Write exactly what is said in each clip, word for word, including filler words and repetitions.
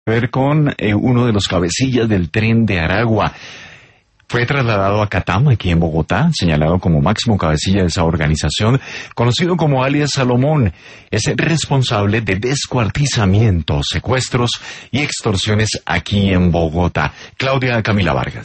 ver con eh, uno de los cabecillas del Tren de Aragua. Fue trasladado a Catam, aquí en Bogotá, señalado como máximo cabecilla de esa organización, conocido como alias Salomón. Es el responsable de descuartizamientos, secuestros y extorsiones aquí en Bogotá. Claudia Camila Vargas.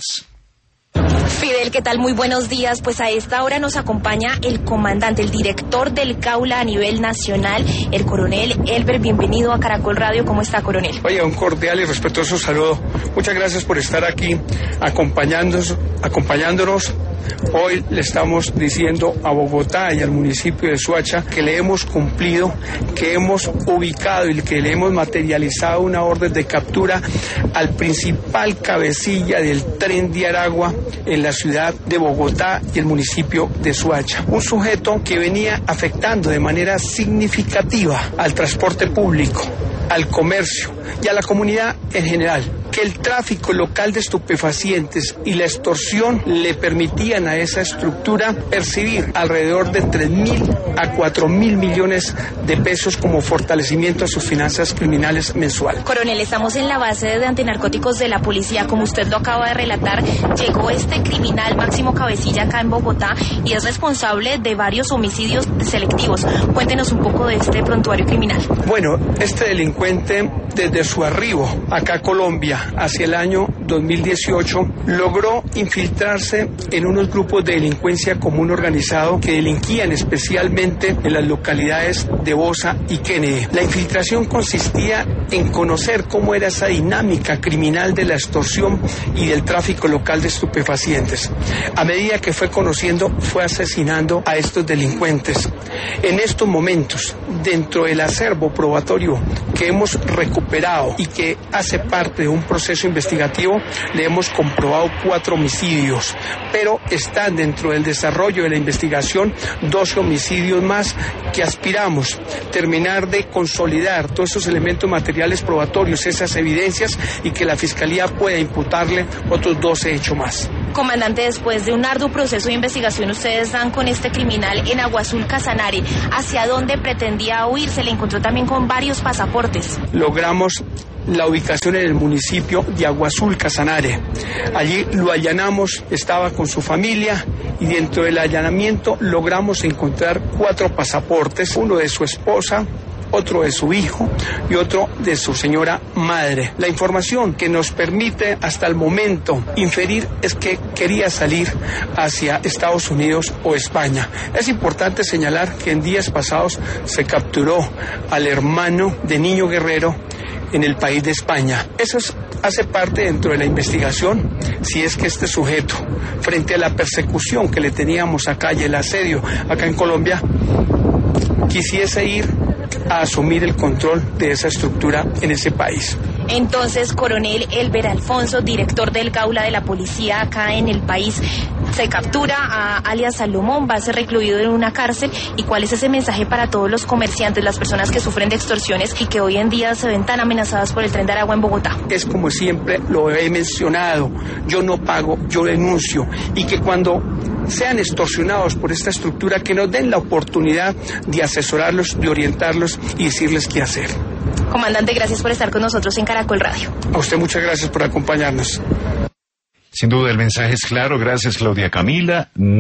Fidel, ¿qué tal? Muy buenos días. Pues a esta hora nos acompaña el comandante, el director del Caula a nivel nacional, el coronel Elber. Bienvenido a Caracol Radio. ¿Cómo está, coronel? Oye, un cordial y respetuoso saludo. Muchas gracias por estar aquí acompañándonos, acompañándonos. Hoy le estamos diciendo a Bogotá y al municipio de Soacha que le hemos cumplido, que hemos ubicado y que le hemos materializado una orden de captura al principal cabecilla del Tren de Aragua en la ciudad de Bogotá y el municipio de Soacha. Un sujeto que venía afectando de manera significativa al transporte público, al comercio y a la comunidad en general. Que el tráfico local de estupefacientes y la extorsión le permitían a esa estructura percibir alrededor de tres mil a cuatro mil millones de pesos como fortalecimiento a sus finanzas criminales mensual. Coronel, estamos en la base de antinarcóticos de la policía. Como usted lo acaba de relatar, llegó este criminal máximo cabecilla acá en Bogotá y es responsable de varios homicidios selectivos. Cuéntenos un poco de este prontuario criminal. Bueno, este delincuente, desde su arribo acá a Colombia hacia el año dos mil dieciocho, logró infiltrarse en unos grupos de delincuencia común organizado que delinquían especialmente en las localidades de Bosa y Kennedy. La infiltración consistía en conocer cómo era esa dinámica criminal de la extorsión y del tráfico local de estupefacientes. A medida que fue conociendo, fue asesinando a estos delincuentes. En estos momentos, dentro del acervo probatorio que hemos recuperado y que hace parte de un proceso investigativo, le hemos comprobado cuatro homicidios, pero están dentro del desarrollo de la investigación doce homicidios más que aspiramos terminar de consolidar todos esos elementos materiales probatorios, esas evidencias, y que la Fiscalía pueda imputarle otros doce hechos más. Comandante, después de un arduo proceso de investigación, ustedes dan con este criminal en Agua Azul Casanare. ¿Hacia dónde pretendía huir? Se le encontró también con varios pasaportes. Logramos la ubicación en el municipio de Agua Azul Casanare. Allí lo allanamos, estaba con su familia, y dentro del allanamiento logramos encontrar cuatro pasaportes, uno de su esposa, otro de su hijo y otro de su señora madre. La información que nos permite hasta el momento inferir es que quería salir hacia Estados Unidos o España. Es importante señalar que en días pasados se capturó al hermano de Niño Guerrero en el país de España. Eso es, hace parte dentro de la investigación, si es que este sujeto, frente a la persecución que le teníamos acá y el asedio acá en Colombia, quisiese ir a asumir el control de esa estructura en ese país. Entonces, coronel Elber Alfonso, director del Caula de la policía acá en el país, se captura a alias Salomón, va a ser recluido en una cárcel. ¿Y cuál es ese mensaje para todos los comerciantes, las personas que sufren de extorsiones y que hoy en día se ven tan amenazadas por el Tren de Aragua en Bogotá? Es como siempre lo he mencionado, yo no pago, yo denuncio, y que cuando sean extorsionados por esta estructura, que nos den la oportunidad de asesorarlos, de orientarlos y decirles qué hacer. Comandante, gracias por estar con nosotros en Caracol Radio. A usted muchas gracias por acompañarnos. Sin duda el mensaje es claro. Gracias, Claudia Camila.